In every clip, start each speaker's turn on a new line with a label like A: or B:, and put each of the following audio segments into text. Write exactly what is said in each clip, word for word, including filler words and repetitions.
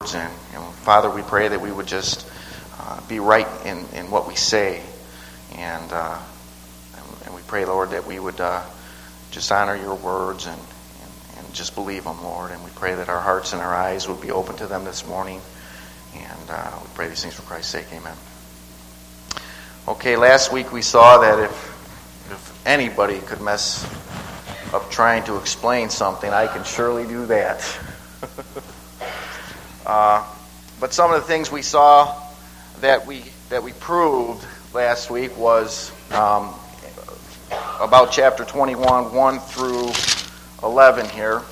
A: words. And, and Father, we pray that we would just uh, be right in, in what we say. And, uh, and we pray, Lord, that we would uh, just honor your words and, and, and just believe them, Lord. And we pray that our hearts and our eyes would be open to them this morning. And uh, we pray these things for Christ's sake. Amen. Okay, last week we saw that if, if anybody could mess up trying to explain something, I can surely do that. uh, but some of the things we saw that we that we proved last week was um, about chapter twenty-one, one through eleven here,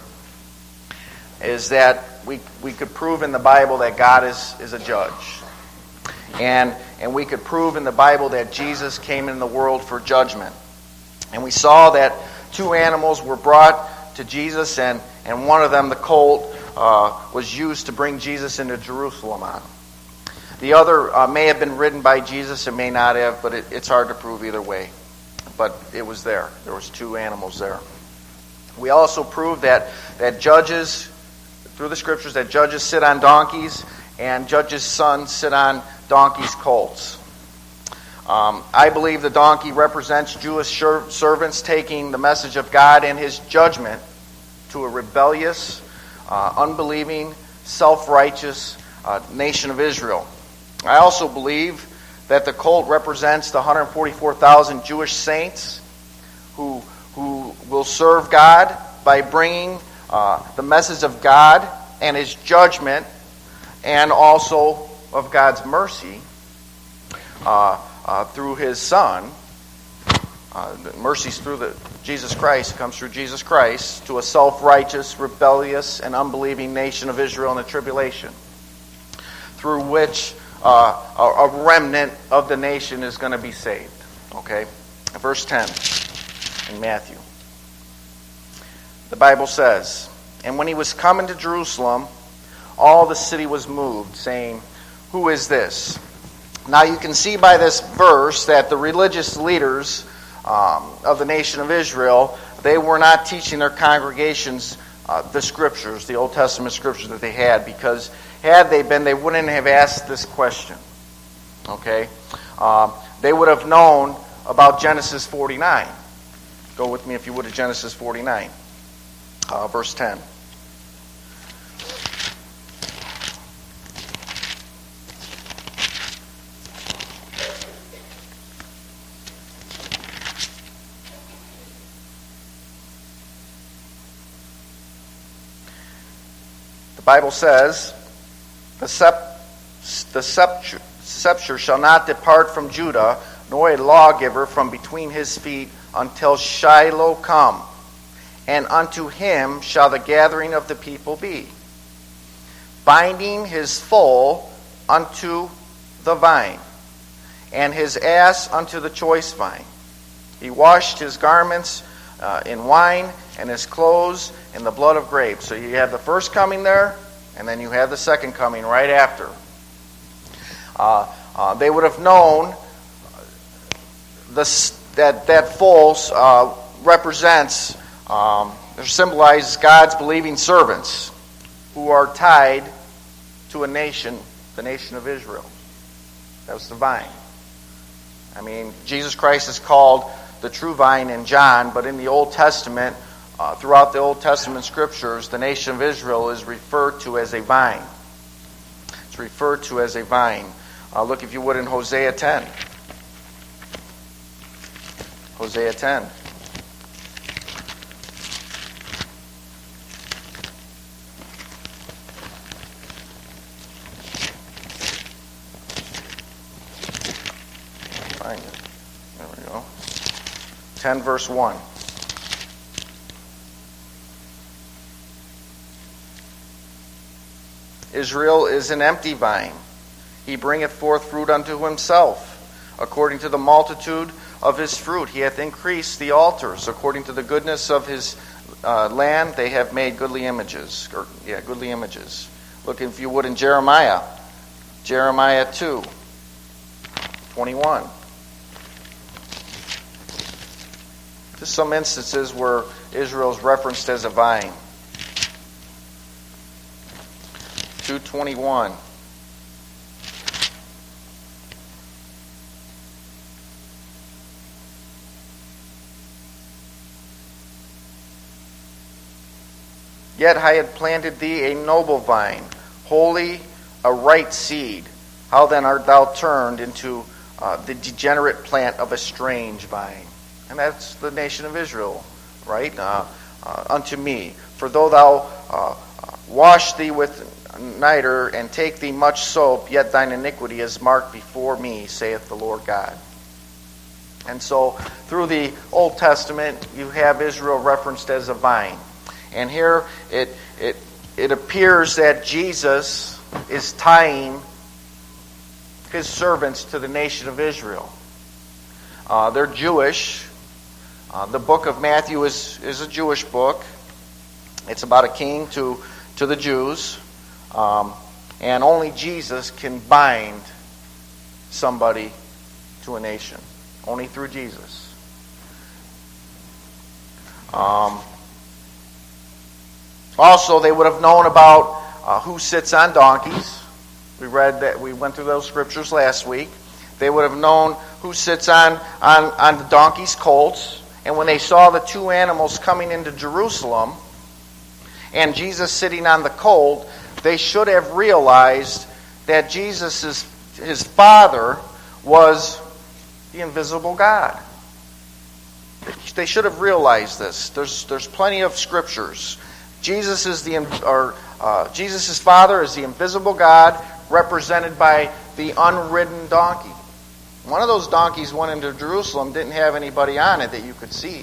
A: is that we we could prove in the Bible that God is, is a judge. And and we could prove in the Bible that Jesus came in the world for judgment. And we saw that two animals were brought to Jesus, and, and one of them, the colt, uh, was used to bring Jesus into Jerusalem on. The other uh, may have been ridden by Jesus, it may not have, but it, it's hard to prove either way. But it was there. There was two animals there. We also proved that, that judges, through the scriptures, that judges sit on donkeys, and judges' sons sit on donkeys' colts. Um, I believe the donkey represents Jewish servants taking the message of God and his judgment to a rebellious, uh, unbelieving, self-righteous uh, nation of Israel. I also believe that the colt represents the one hundred forty-four thousand Jewish saints who, who will serve God by bringing uh, the message of God and his judgment, and also of God's mercy uh, uh, through his Son. Uh, the mercy's through the Jesus Christ, comes through Jesus Christ to a self-righteous, rebellious, and unbelieving nation of Israel in the tribulation, through which uh, a, a remnant of the nation is going to be saved. Okay? Verse ten in Matthew. The Bible says, "And when he was come into Jerusalem, all the city was moved, saying, 'Who is this?'" Now you can see by this verse that the religious leaders um, of the nation of Israel, they were not teaching their congregations uh, the scriptures, the Old Testament scriptures that they had, because had they been, they wouldn't have asked this question. Okay? Um, they would have known about Genesis forty-nine. Go with me, if you would, to Genesis forty-nine, uh, verse ten. The Bible says, the, sep- the scepter, scepter shall not depart from Judah, nor a lawgiver from between his feet, until Shiloh come. And unto him shall the gathering of the people be, binding his foal unto the vine, and his ass unto the choice vine. He washed his garments uh, in wine, and his clothes in the blood of grapes. So you have the first coming there, and then you have the second coming right after. Uh, uh, they would have known this, that that foal uh, represents, um, or symbolizes God's believing servants who are tied to a nation, the nation of Israel. That was the vine. I mean, Jesus Christ is called the true vine in John, but in the Old Testament, uh, throughout the Old Testament scriptures, the nation of Israel is referred to as a vine. It's referred to as a vine. Uh, look, if you would, in Hosea ten. Hosea ten. Find it. There we go. ten verse one. Israel is an empty vine. He bringeth forth fruit unto himself. According to the multitude of his fruit, he hath increased the altars. According to the goodness of his uh, land, they have made goodly images. Or, yeah, goodly images. Look, if you would, in Jeremiah. Jeremiah two, twenty-one. Just some instances where Israel is referenced as a vine. two twenty-one. Yet I had planted thee a noble vine, holy, a right seed. How then art thou turned into uh, the degenerate plant of a strange vine? And that's the nation of Israel, right? Uh, uh, unto me. For though thou uh, wash thee with niter and take thee much soap, yet thine iniquity is marked before me, saith the Lord God. And so, through the Old Testament, you have Israel referenced as a vine. And here it it it appears that Jesus is tying his servants to the nation of Israel. Uh, they're Jewish. Uh, the book of Matthew is, is a Jewish book. It's about a king to, to the Jews. Um, and only Jesus can bind somebody to a nation. Only through Jesus. Um, also, they would have known about uh, who sits on donkeys. We read that, we went through those scriptures last week. They would have known who sits on, on, on the donkey's colts. And when they saw the two animals coming into Jerusalem and Jesus sitting on the colt, they should have realized that Jesus' his Father was the invisible God. They should have realized this. There's there's plenty of scriptures. Jesus is the or uh, Jesus' Father is the invisible God, represented by the unridden donkey. One of those donkeys went into Jerusalem, didn't have anybody on it that you could see.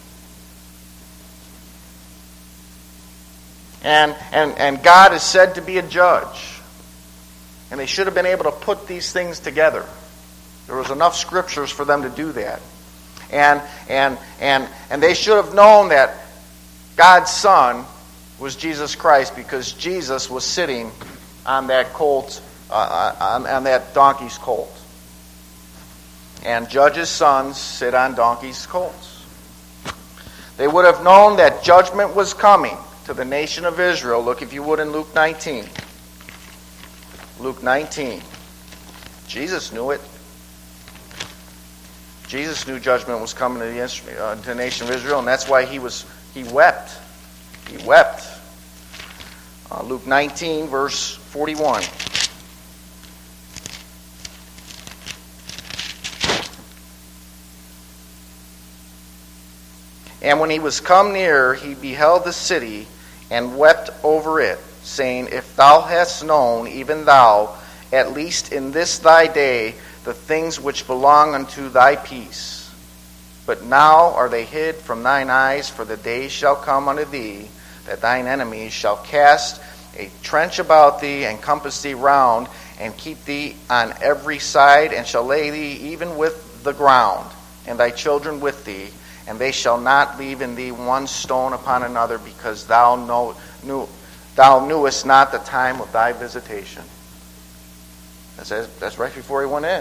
A: And and and God is said to be a judge. And they should have been able to put these things together. There was enough scriptures for them to do that. And and and and they should have known that God's Son was Jesus Christ, because Jesus was sitting on that colt, uh, on, on that donkey's colt. And judges' sons sit on donkeys' colts. They would have known that judgment was coming to the nation of Israel. Look, if you would, in Luke nineteen. Luke nineteen. Jesus knew it. Jesus knew judgment was coming to the, uh, to the nation of Israel, and that's why he was he wept. He wept. Uh, Luke nineteen, verse forty-one. And when he was come near, he beheld the city, and wept over it, saying, If thou hadst known, even thou, at least in this thy day, the things which belong unto thy peace. But now are they hid from thine eyes, for the days shall come unto thee, that thine enemies shall cast a trench about thee, and compass thee round, and keep thee on every side, and shall lay thee even with the ground, and thy children with thee, and they shall not leave in thee one stone upon another, because thou know, knew, thou knewest not the time of thy visitation. That's, that's right before he went in.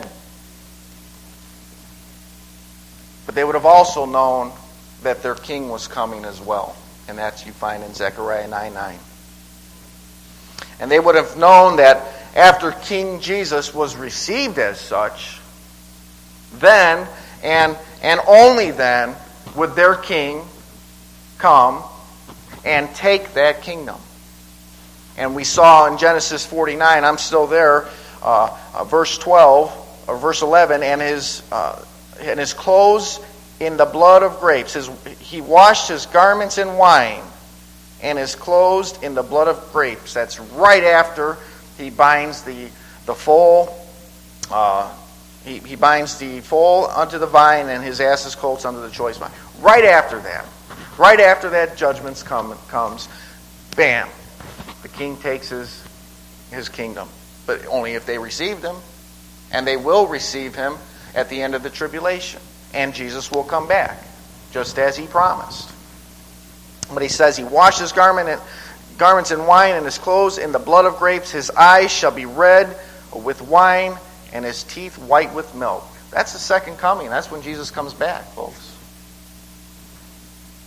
A: But they would have also known that their king was coming as well. And that's you find in Zechariah nine nine. And they would have known that after King Jesus was received as such, then and and only then would their king come and take that kingdom. And we saw in Genesis forty-nine, I'm still there, uh, uh, verse twelve, or verse eleven, and his uh, and his clothes in the blood of grapes. His, he washed his garments in wine, and is clothed in the blood of grapes. That's right after he binds the the foal. Uh, he, he binds the foal unto the vine, and his ass's colts unto the choice vine. Right after that, right after that judgment come, comes, bam, the king takes his his kingdom. But only if they received him, and they will receive him at the end of the tribulation. And Jesus will come back, just as he promised. But he says he washed his garment in, garments in wine, and his clothes in the blood of grapes. His eyes shall be red with wine, and his teeth white with milk. That's the second coming. That's when Jesus comes back, folks.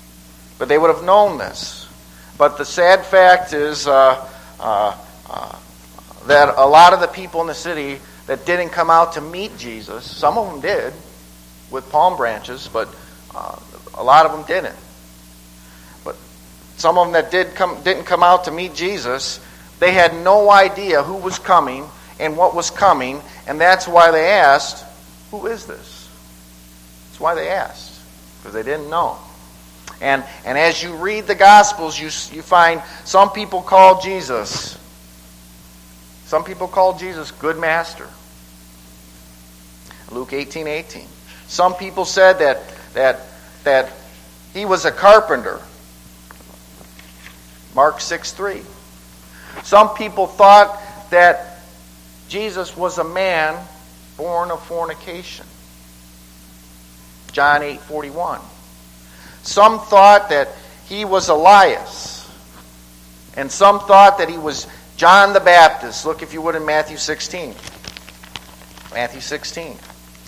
A: But they would have known this. But the sad fact is, uh, uh, uh, that a lot of the people in the city that didn't come out to meet Jesus, some of them did with palm branches, but uh, a lot of them didn't. But some of them that did come, didn't come out to meet Jesus, they had no idea who was coming and what was coming, and that's why they asked, who is this? That's why they asked, because they didn't know. And and as you read the Gospels, you you find some people call Jesus, some people call Jesus good master. Luke eighteen eighteen. Some people said that that that he was a carpenter. Mark six three. Some people thought that Jesus was a man born of fornication. John eight forty-one. Some thought that he was Elias. And some thought that he was John the Baptist. Look, if you would, in Matthew sixteen. Matthew sixteen.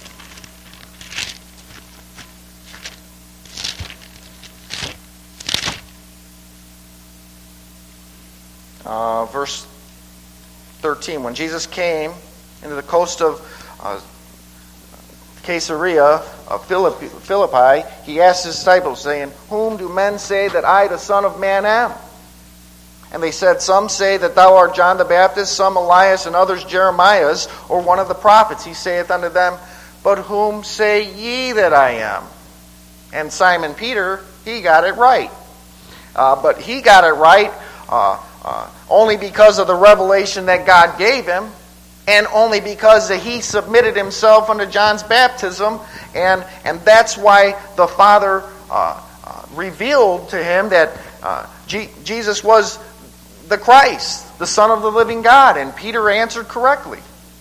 A: Uh, verse thirteen. When Jesus came into the coast of uh, Caesarea of Philippi, he asked his disciples, saying, whom do men say that I, the Son of Man, am? And they said, some say that thou art John the Baptist, some Elias, and others Jeremias, or one of the prophets. He saith unto them, but whom say ye that I am? And Simon Peter, he got it right. Uh, but he got it right uh, uh, only because of the revelation that God gave him, and only because he submitted himself unto John's baptism, and and that's why the Father uh, uh, revealed to him that uh, G- Jesus was the Christ, the Son of the living God, and Peter answered correctly.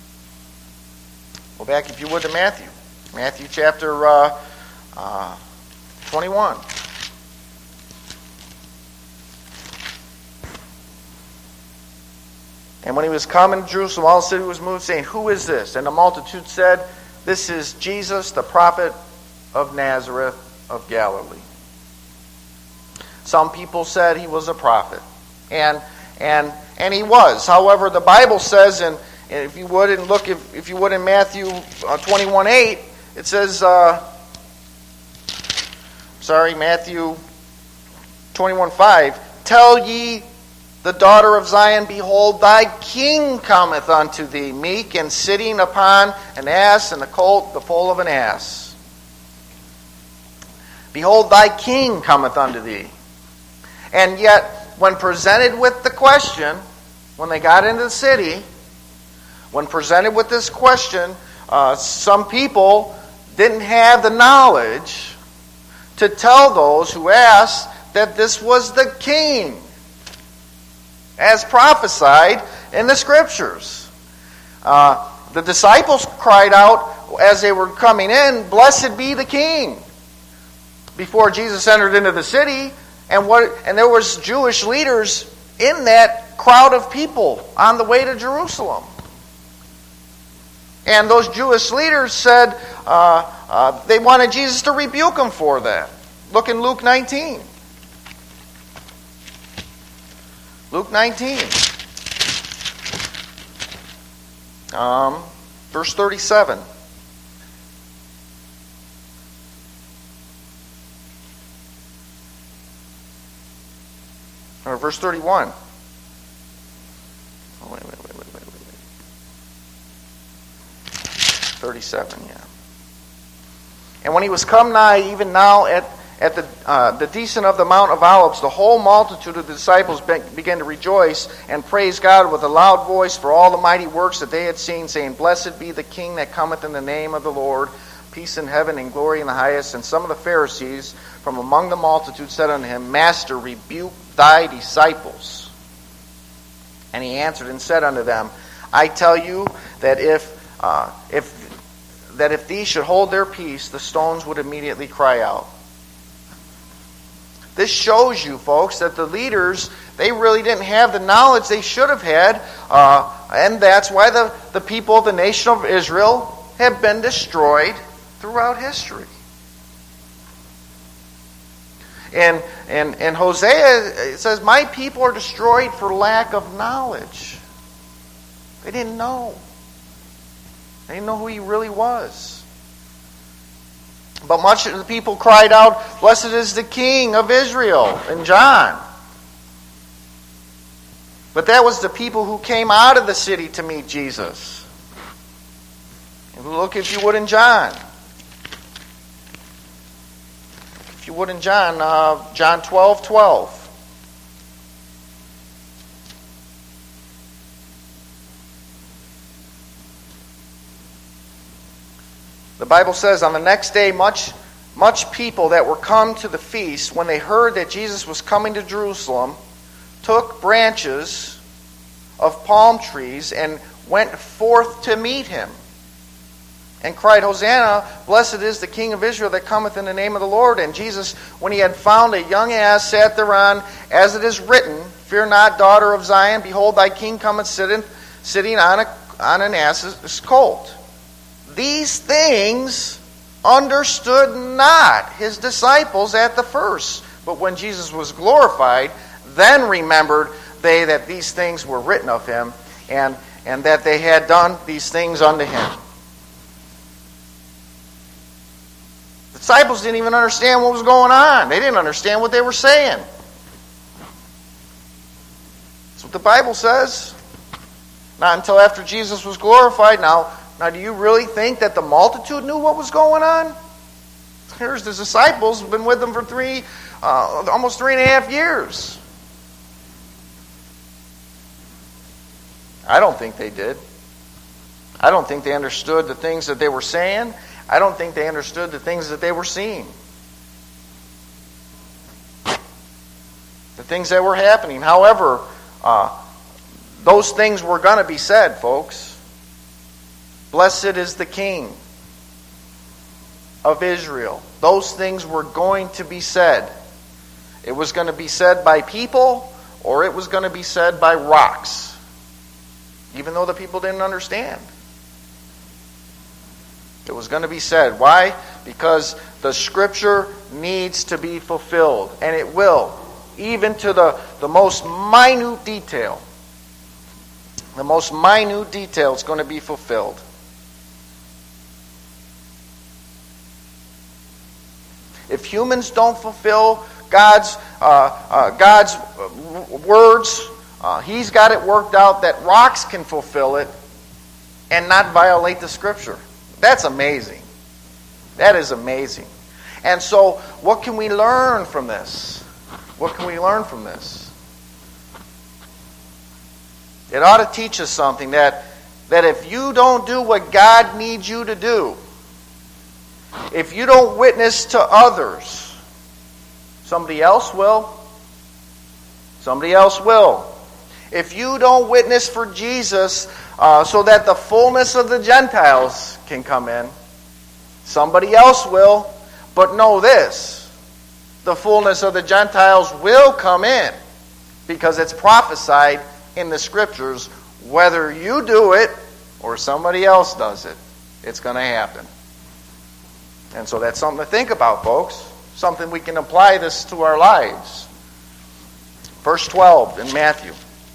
A: Go back, if you would, to Matthew. Matthew chapter uh, uh, twenty-one. And when he was come into Jerusalem, all the city was moved, saying, who is this? And the multitude said, this is Jesus, the prophet of Nazareth of Galilee. Some people said he was a prophet. And and and he was. However, the Bible says, and, and if you would, and look, if, if you would, in Matthew uh, twenty-one eight, it says, uh, sorry, Matthew twenty-one five, tell ye the daughter of Zion, behold, thy king cometh unto thee, meek and sitting upon an ass, and the colt, the foal of an ass. Behold, thy king cometh unto thee. And yet, when presented with the question, when they got into the city, when presented with this question, uh, some people didn't have the knowledge to tell those who asked that this was the king, as prophesied in the Scriptures. Uh, the disciples cried out as they were coming in, blessed be the King, before Jesus entered into the city. And what? And there was Jewish leaders in that crowd of people on the way to Jerusalem. And those Jewish leaders said uh, uh, they wanted Jesus to rebuke them for that. Look in Luke nineteen. Luke nineteen, um, verse thirty-seven. Or verse thirty-one. Oh, wait, wait, wait, wait, wait, wait, wait. thirty-seven, yeah. And when he was come nigh, even now at At the uh, the descent of the Mount of Olives, the whole multitude of the disciples be- began to rejoice and praise God with a loud voice for all the mighty works that they had seen, saying, blessed be the King that cometh in the name of the Lord, peace in heaven and glory in the highest. And some of the Pharisees from among the multitude said unto him, Master, rebuke thy disciples. And he answered and said unto them, I tell you that if uh, if that if these should hold their peace, the stones would immediately cry out. This shows you, folks, that the leaders, they really didn't have the knowledge they should have had. Uh, and that's why the, the people of the nation of Israel have been destroyed throughout history. And, and, and Hosea, it says, my people are destroyed for lack of knowledge. They didn't know. They didn't know who he really was. But much of the people cried out, "Blessed is the King of Israel," in John. But that was the people who came out of the city to meet Jesus. And look, if you would, in John. If you would, in John, uh, John twelve twelve. The Bible says, on the next day, much, much people that were come to the feast, when they heard that Jesus was coming to Jerusalem, took branches of palm trees and went forth to meet him, and cried, "Hosanna, blessed is the King of Israel that cometh in the name of the Lord." And Jesus, when he had found a young ass, sat thereon, as it is written, "Fear not, daughter of Zion, behold, thy king cometh sitting, sitting on, a, on an ass's colt." These things understood not his disciples at the first. But when Jesus was glorified, then remembered they that these things were written of him, and, and that they had done these things unto him. The disciples didn't even understand what was going on. They didn't understand what they were saying. That's what the Bible says. Not until after Jesus was glorified. Now, Now, do you really think that the multitude knew what was going on? Here's the disciples, been with them for three, uh, almost three and a half years. I don't think they did. I don't think they understood the things that they were saying. I don't think they understood the things that they were seeing. The things that were happening. However, uh, those things were going to be said, folks. Blessed is the King of Israel. Those things were going to be said. It was going to be said by people, or it was going to be said by rocks, even though the people didn't understand. It was going to be said. Why? Because the Scripture needs to be fulfilled, and it will, even to the, the most minute detail. The most minute detail is going to be fulfilled. If humans don't fulfill God's uh, uh, God's words, uh, He's got it worked out that rocks can fulfill it and not violate the Scripture. That's amazing. That is amazing. And so, what can we learn from this? What can we learn from this? It ought to teach us something, that, that if you don't do what God needs you to do, if you don't witness to others, somebody else will. Somebody else will. If you don't witness for Jesus uh, so that the fullness of the Gentiles can come in, somebody else will. But know this, the fullness of the Gentiles will come in, because it's prophesied in the Scriptures, whether you do it or somebody else does it, it's going to happen. And so that's something to think about, folks. Something we can apply this to our lives. Verse twelve in Matthew.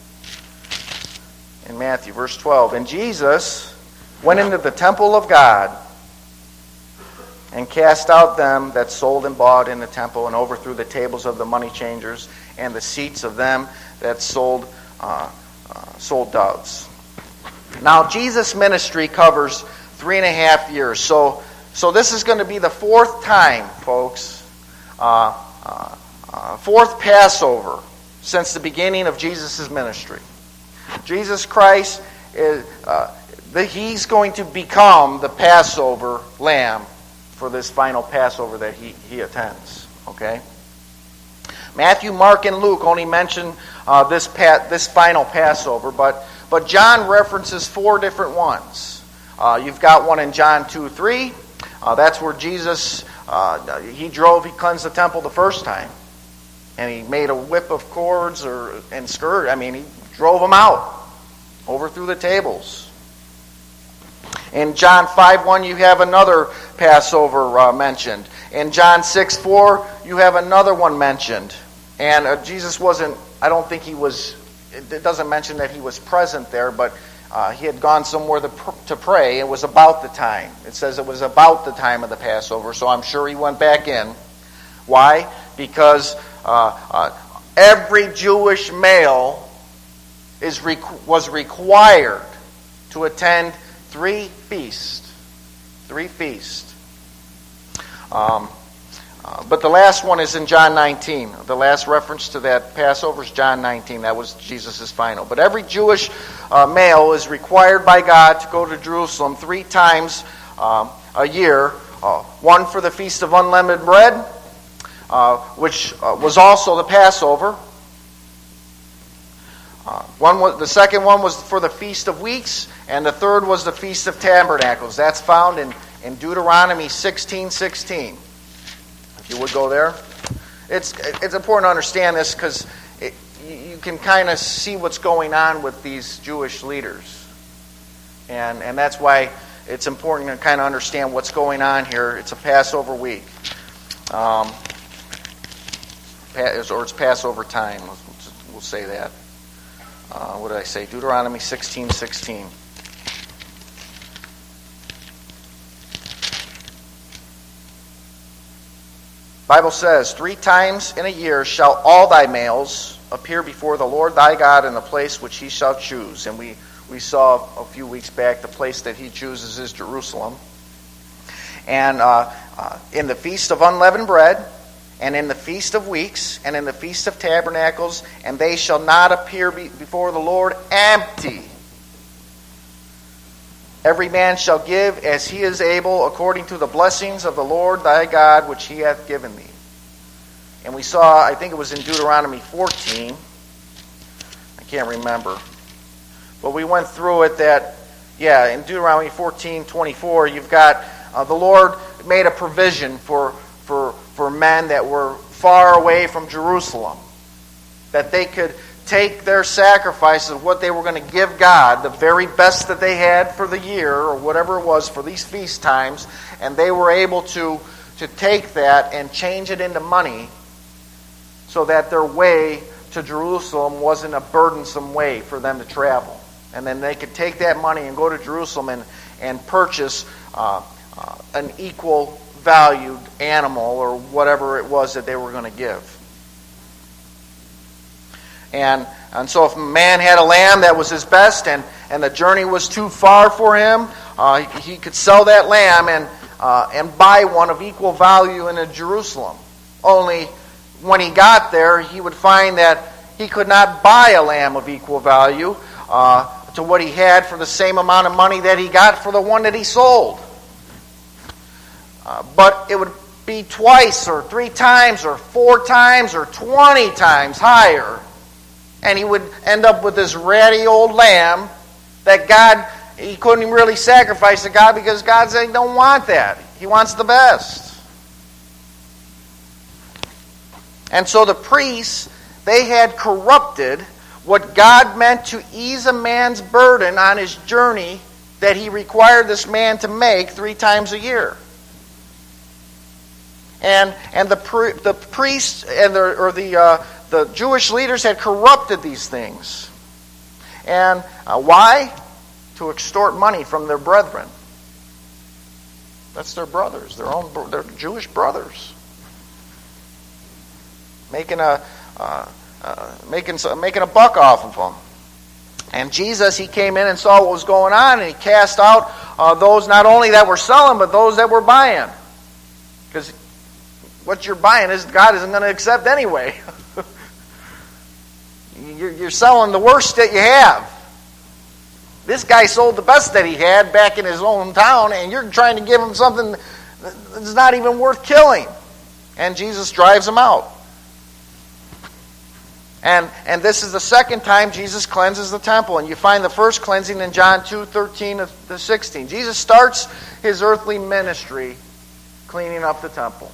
A: In Matthew, verse twelve. And Jesus went into the temple of God and cast out them that sold and bought in the temple, and overthrew the tables of the money changers and the seats of them that sold uh, uh, sold doves. Now, Jesus' ministry covers three and a half years. So, so this is going to be the fourth time, folks, uh, uh, uh, fourth Passover since the beginning of Jesus' ministry. Jesus Christ is uh, the, He's going to become the Passover lamb for this final Passover that he, he attends. Okay? Matthew, Mark, and Luke only mention uh, this pa- this final Passover, but but John references four different ones. Uh, you've got one in John two three. Uh, that's where Jesus uh, he drove, he cleansed the temple the first time, and he made a whip of cords or and skirt. I mean, he drove them out, overthrew the tables. In John five one, you have another Passover uh, mentioned. In John six four, you have another one mentioned. And uh, Jesus wasn't, I don't think he was, it doesn't mention that he was present there, but uh, he had gone somewhere to, pr- to pray. It was about the time. It says it was about the time of the Passover, so I'm sure he went back in. Why? Because uh, uh, every Jewish male is requ- was required to attend three feasts. Three feasts. Um, uh, but the last one is in John nineteen. The last reference to that Passover is John nineteen. That was Jesus' final. But every Jewish uh, male is required by God to go to Jerusalem three times um, a year. Uh, one for the Feast of Unleavened Bread, uh, which uh, was also the Passover. Uh, one was, the second one was for the Feast of Weeks, and the third was the Feast of Tabernacles. That's found in, in Deuteronomy sixteen sixteen. If you would go there. It's it's important to understand this because you can kind of see what's going on with these Jewish leaders. And, and that's why it's important to kind of understand what's going on here. It's a Passover week. Um, or it's Passover time. We'll, we'll say that. Uh, what did I say? Deuteronomy sixteen sixteen. Bible says, three times in a year shall all thy males appear before the Lord thy God in the place which he shall choose. And we, we saw a few weeks back the place that he chooses is Jerusalem. And uh, uh, in the Feast of Unleavened Bread, and in the Feast of Weeks, and in the Feast of Tabernacles, and they shall not appear be- before the Lord empty. Every man shall give as he is able, according to the blessings of the Lord thy God, which he hath given thee. And we saw, I think it was in Deuteronomy fourteen. I can't remember. But we went through it that, yeah, in Deuteronomy fourteen twenty-four, you've got uh, the Lord made a provision for, for, for men that were far away from Jerusalem, that they could take their sacrifices of what they were going to give God, the very best that they had for the year, or whatever it was for these feast times, and they were able to, to take that and change it into money so that their way to Jerusalem wasn't a burdensome way for them to travel. And then they could take that money and go to Jerusalem and, and purchase uh, uh, an equal valued animal or whatever it was that they were going to give. And and so if a man had a lamb that was his best and, and the journey was too far for him, uh, he, he could sell that lamb and uh, and buy one of equal value in Jerusalem. Only when he got there, he would find that he could not buy a lamb of equal value uh, to what he had for the same amount of money that he got for the one that he sold. Uh, but it would be twice or three times or four times or twenty times higher. And he would end up with this ratty old lamb that God, he couldn't really sacrifice to God because God said he don't want that. He wants the best. And so the priests, they had corrupted what God meant to ease a man's burden on his journey that he required this man to make three times a year. And and the pri- the priests and the or the uh, the Jewish leaders had corrupted these things, and uh, why? To extort money from their brethren. That's their brothers, their own their Jewish brothers, making a uh, uh, making making a buck off of them. And Jesus, he came in and saw what was going on, and he cast out uh, those not only that were selling, but those that were buying, because what you're buying is God isn't going to accept anyway. You're selling the worst that you have. This guy sold the best that he had back in his own town, and you're trying to give him something that's not even worth killing. And Jesus drives him out. And and this is the second time Jesus cleanses the temple. And you find the first cleansing in John two thirteen to sixteen. Jesus starts his earthly ministry cleaning up the temple.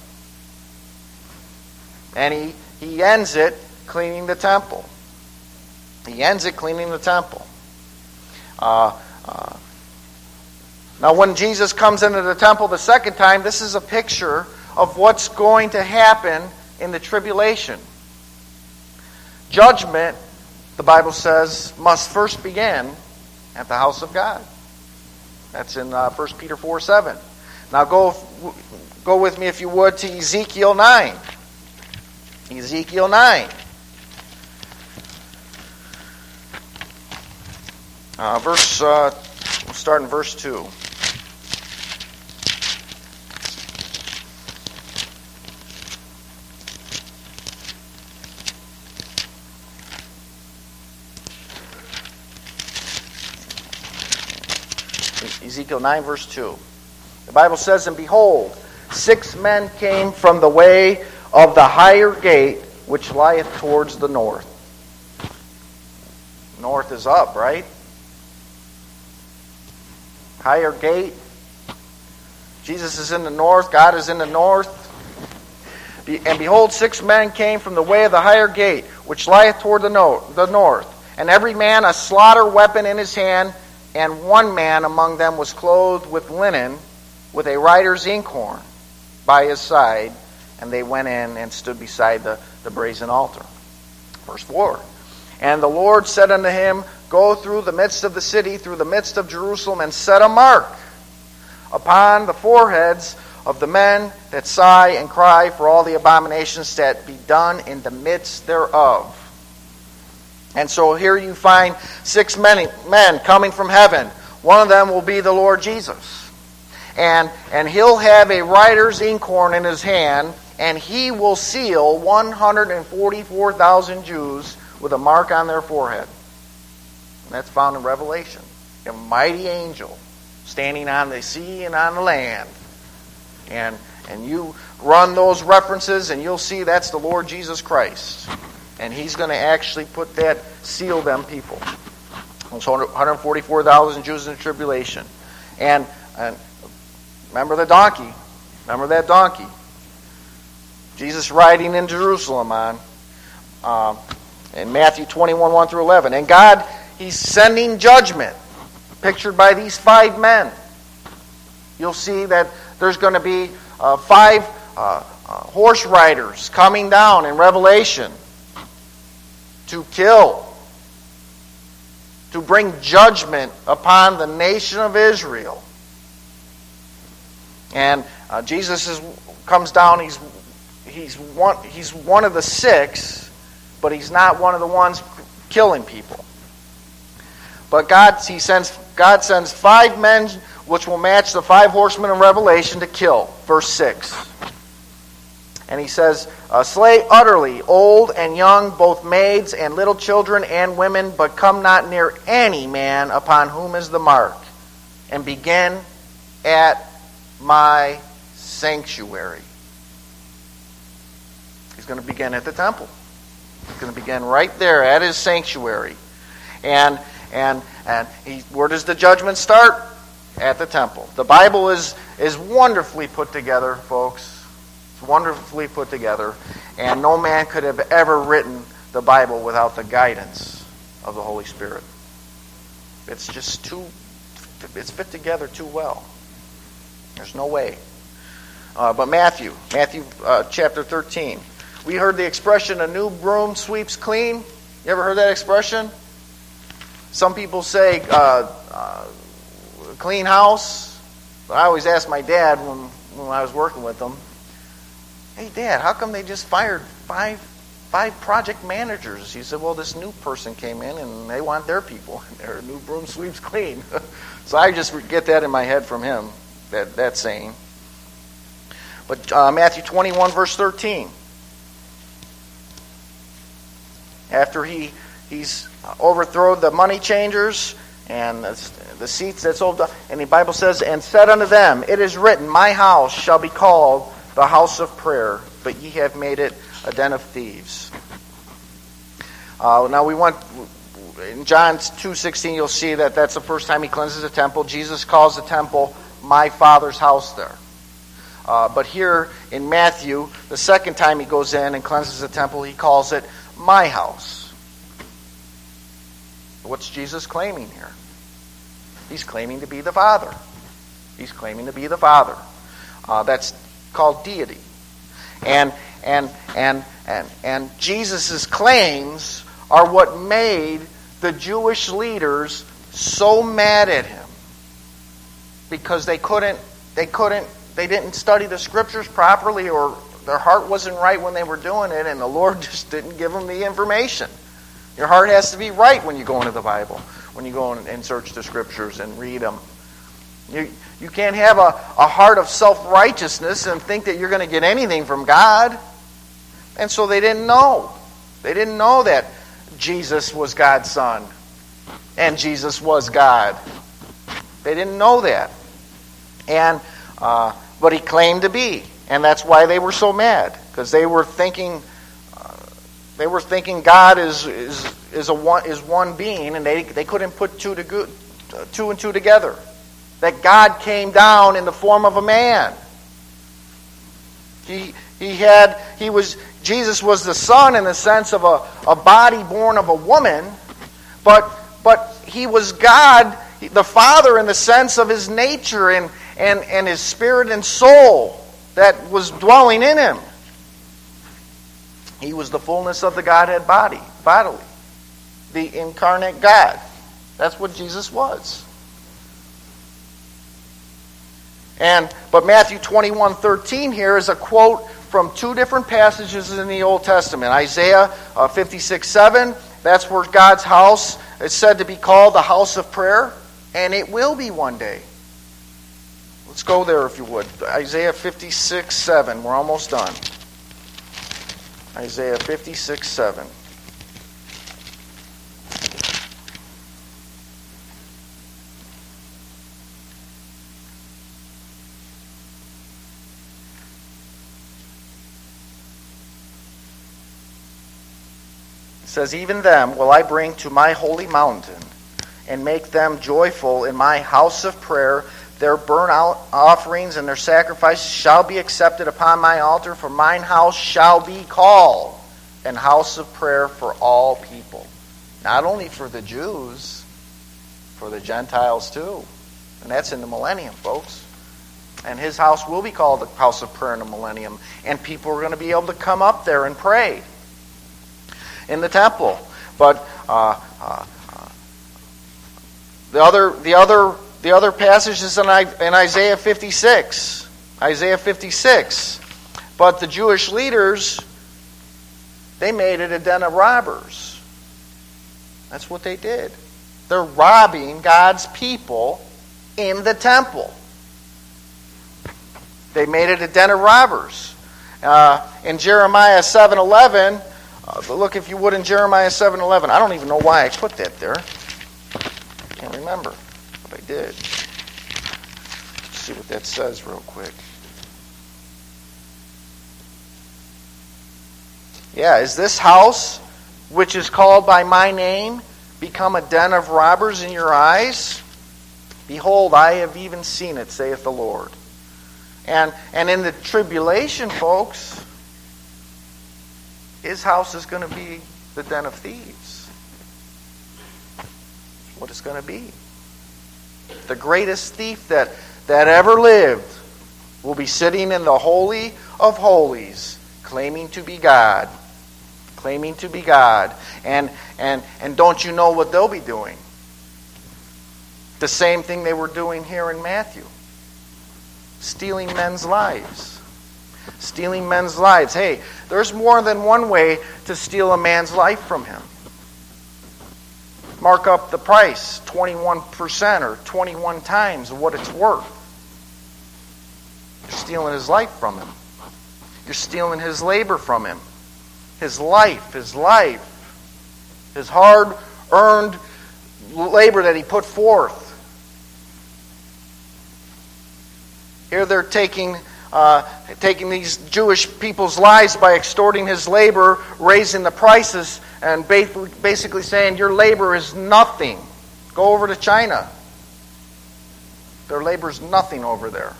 A: And he, he ends it cleaning the temple. He ends it cleaning the temple. Uh, uh, now when Jesus comes into the temple the second time, this is a picture of what's going to happen in the tribulation. Judgment, the Bible says, must first begin at the house of God. That's in uh, First Peter four seven. Now go, go with me, if you would, to Ezekiel nine. Ezekiel nine. Uh, verse, uh, we'll start in verse two. Ezekiel nine, verse two. The Bible says, "And behold, six men came from the way of the higher gate, which lieth towards the north." North is up, right? Higher gate. Jesus is in the north. God is in the north. "And behold, six men came from the way of the higher gate, which lieth toward the north. And every man a slaughter weapon in his hand. And one man among them was clothed with linen, with a writer's inkhorn by his side. And they went in and stood beside the, the brazen altar." Verse four. "And the Lord said unto him, Go through the midst of the city, through the midst of Jerusalem, and set a mark upon the foreheads of the men that sigh and cry for all the abominations that be done in the midst thereof." And so here you find six men, men coming from heaven. One of them will be the Lord Jesus. And, and he'll have a writer's inkhorn in his hand, and he will seal one hundred forty-four thousand Jews with a mark on their forehead. And that's found in Revelation. A mighty angel standing on the sea and on the land. And, and you run those references and you'll see that's the Lord Jesus Christ. And he's going to actually put that, seal them people. So one hundred forty-four thousand Jews in the tribulation. And, and remember the donkey. Remember that donkey. Jesus riding in Jerusalem on uh, in Matthew twenty-one, one through eleven. And God, he's sending judgment, pictured by these five men. You'll see that there's going to be uh, five uh, uh, horse riders coming down in Revelation to kill, to bring judgment upon the nation of Israel. And uh, Jesus is, comes down, he's, he's, one, he's one of the six, but he's not one of the ones killing people. But God, he sends, God sends five men which will match the five horsemen of Revelation to kill. Verse six. And he says, uh, "Slay utterly old and young, both maids and little children and women, but come not near any man upon whom is the mark, and begin at my sanctuary." He's going to begin at the temple. He's going to begin right there at his sanctuary. And and and he, where does the judgment start? At the temple. The Bible is is wonderfully put together, folks. It's wonderfully put together, and no man could have ever written the Bible without the guidance of the Holy Spirit. It's just too, it's fit together too well. There's no way. Uh, but Matthew, Matthew uh, chapter thirteen. We heard the expression, "a new broom sweeps clean." You ever heard that expression? Some people say, uh, uh, clean house. But I always ask my dad when, when I was working with him, "Hey, Dad, how come they just fired five five project managers?" He said, "Well, this new person came in and they want their people. Their new broom sweeps clean." So I just get that in my head from him, that, that saying. But uh, Matthew twenty-one, verse thirteen. After he he's overthrown the money changers and the, the seats that sold, and the Bible says, "And said unto them, It is written, My house shall be called the house of prayer, but ye have made it a den of thieves." Uh, now we want, in John two sixteen, you'll see that that's the first time he cleanses the temple. Jesus calls the temple my Father's house there. Uh, but here in Matthew, the second time he goes in and cleanses the temple, he calls it my house. What's Jesus claiming here? He's claiming to be the Father. He's claiming to be the Father. Uh, that's called deity. And and and and and Jesus' claims are what made the Jewish leaders so mad at him because they couldn't, they couldn't, they didn't study the scriptures properly, or their heart wasn't right when they were doing it, and the Lord just didn't give them the information. Your heart has to be right when you go into the Bible, when you go and search the scriptures and read them. You, you can't have a, a heart of self-righteousness and think that you're going to get anything from God. And so they didn't know. They didn't know that Jesus was God's Son and Jesus was God. They didn't know that. And uh, but he claimed to be. And that's why they were so mad, because they were thinking uh, they were thinking God is is is a one is one being, and they they couldn't put two to go, two and two together. That God came down in the form of a man. He he had he was Jesus was the Son in the sense of a, a body born of a woman, but but he was God, the Father, in the sense of his nature and and, and his spirit and soul that was dwelling in him. He was the fullness of the Godhead body, bodily. The incarnate God. That's what Jesus was. And but Matthew twenty-one thirteen here is a quote from two different passages in the Old Testament. Isaiah uh, fifty-six seven, that's where God's house is said to be called the house of prayer, and it will be one day. Let's go there if you would. Isaiah fifty-six seven. We're almost done. Isaiah fifty-six seven. It says, "Even them will I bring to my holy mountain, and make them joyful in my house of prayer. Their burnt offerings and their sacrifices shall be accepted upon my altar, for mine house shall be called an house of prayer for all people." Not only for the Jews, for the Gentiles too. And that's in the millennium, folks. And his house will be called the house of prayer in the millennium. And people are going to be able to come up there and pray in the temple. But uh, uh, uh, the other, the other, the other passage is in, in Isaiah fifty-six. Isaiah fifty-six. But the Jewish leaders, they made it a den of robbers. That's what they did. They're robbing God's people in the temple. They made it a den of robbers. Uh, in Jeremiah seven eleven, uh, look if you would in Jeremiah seven eleven. I don't even know why I put that there. I can't remember, but I did. Let's see what that says real quick. Yeah, is this house, which is called by my name, become a den of robbers in your eyes? Behold, I have even seen it, saith the Lord. And and in the tribulation, folks, his house is going to be the den of thieves. What it's going to be. The greatest thief that, that ever lived will be sitting in the Holy of Holies, claiming to be God. Claiming to be God. And, and, and don't you know what they'll be doing? The same thing they were doing here in Matthew. Stealing men's lives. Stealing men's lives. Hey, there's more than one way to steal a man's life from him. Mark up the price, twenty-one percent or twenty-one times of what it's worth. You're stealing his life from him. You're stealing his labor from him. His life, his life. His hard-earned labor that he put forth. Here they're taking uh, taking these Jewish people's lives by extorting his labor, raising the prices, and basically saying, your labor is nothing. Go over to China. Their labor is nothing over there.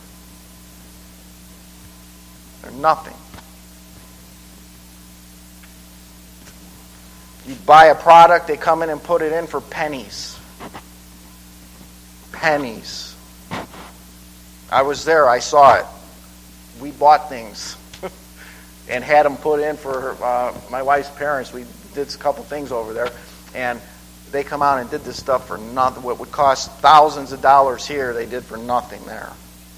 A: They're nothing. You buy a product, they come in and put it in for pennies. Pennies. I was there, I saw it. We bought things and had them put in for uh, my wife's parents. We did a couple things over there. And They come out and did this stuff for nothing. What would cost thousands of dollars here, they did for nothing there.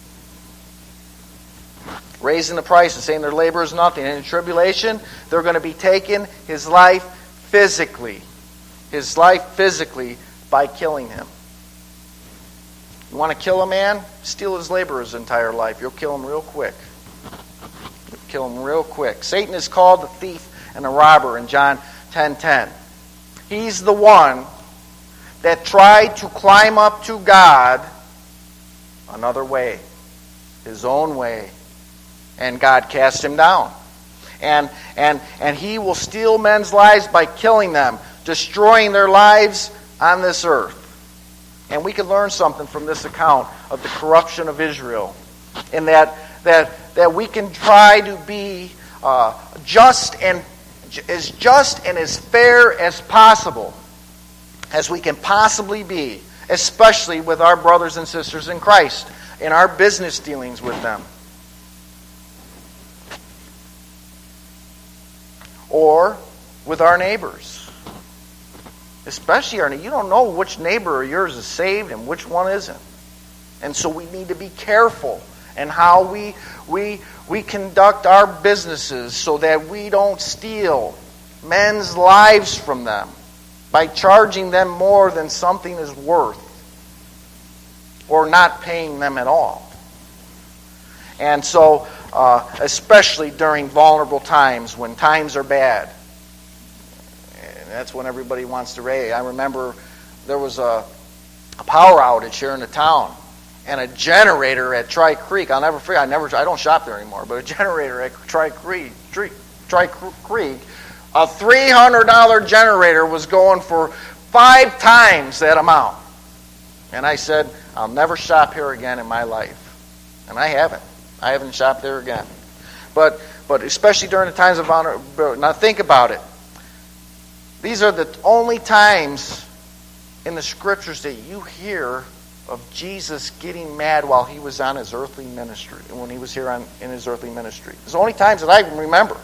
A: Raising the price and saying their labor is nothing. And in tribulation, they're going to be taking his life physically. His life physically by killing him. You want to kill a man? Steal his labor his entire life. You'll kill him real quick. You'll kill him real quick. Satan is called the thief and the robber in John ten ten. He's the one that tried to climb up to God another way, his own way, and God cast him down. And and and he will steal men's lives by killing them, destroying their lives on this earth. And we can learn something from this account of the corruption of Israel, in that that that we can try to be uh, just and as just and as fair as possible as we can possibly be, especially with our brothers and sisters in Christ, in our business dealings with them. Or with our neighbors. Especially our neighbors. You don't know which neighbor of yours is saved and which one isn't. And so we need to be careful in how we we we conduct our businesses so that we don't steal men's lives from them by charging them more than something is worth, or not paying them at all. And so, uh, especially during vulnerable times, when times are bad, and that's when everybody wants to raise. I remember there was a, a power outage here in the town, and a generator at Tri Creek. I'll never forget. I never. I don't shop there anymore. But a generator at Tri Creek, Tri, Tri Creek, a three hundred dollar generator was going for five times that amount. And I said, I'll never shop here again in my life, and I haven't. I haven't shopped there again. But but especially during the times of honor. Now think about it. These are the only times in the scriptures that you hear of Jesus getting mad while he was on his earthly ministry, when he was here on in his earthly ministry. It's the only times that I can remember.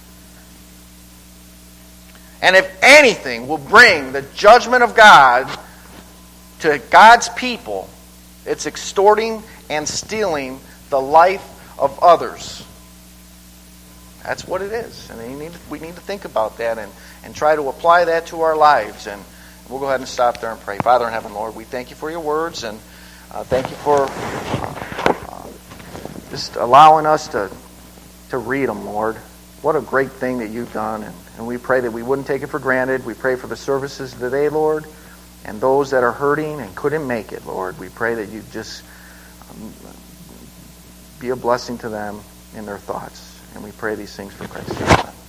A: And if anything will bring the judgment of God to God's people, it's extorting and stealing the life of others. That's what it is. And we need, we need to think about that and, and try to apply that to our lives. And we'll go ahead and stop there and pray. Father in heaven, Lord, we thank you for your words, and uh, thank you for uh, uh, just allowing us to, to read them, Lord. What a great thing that you've done. And, and we pray that we wouldn't take it for granted. We pray for the services today, Lord, and those that are hurting and couldn't make it, Lord. We pray that you just um, be a blessing to them in their thoughts. And we pray these things for Christ's sake.